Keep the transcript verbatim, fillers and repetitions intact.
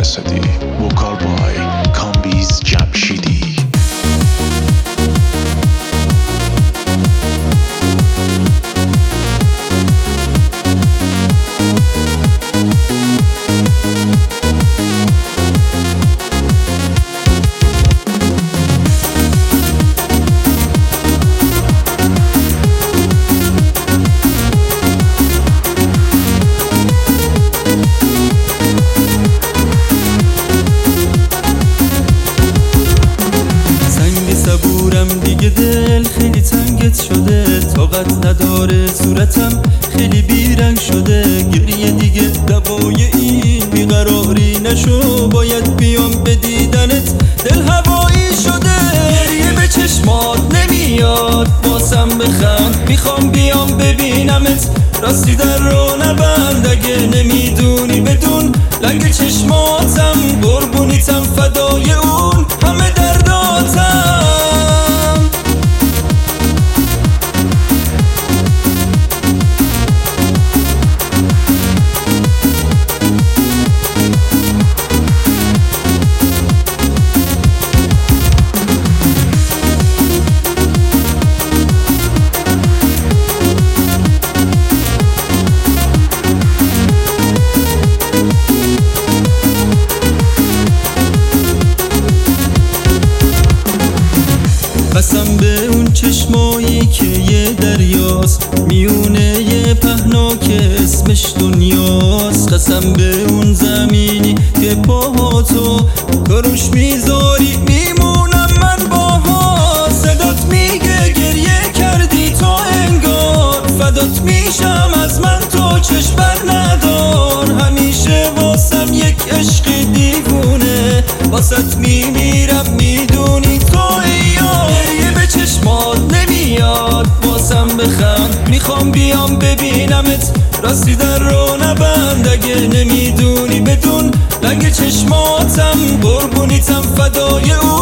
جسدی. وکال بای کامبیز جمشیدی. دیگه دل خیلی تنگت شده، طاقت نداره صورتم خیلی بیرنگ شده. گریه دیگه دوای این بیقراری نشو، باید بیام به دیدنت، دل هوایی شده. گریه به چشمات نمیاد باسم بخند، میخوام بیام ببینمت، راستی در رو نبند. اگه نمیدونی بدون لنگ چشماتم، قربونیتم فدای اون همه درداتم. قسم به اون چشمایی که یه دریاست، میونه یه پهناک اسمش دنیاست. قسم به اون زمینی که پاهاتو کاروش میذاری، میمونم من باها. صدات میگه گریه کردی تو انگار، فدات میشم از من تو چشم بر ندار. همیشه واسم یک عشق دیوونه، واسط میمیرم میدونی تو چشمات نمیاد باسم بخند، میخوام بیام ببینمت، راستی در رو نبند. اگه نمیدونی بدون لنگ چشماتم، قربونیتم فدای اون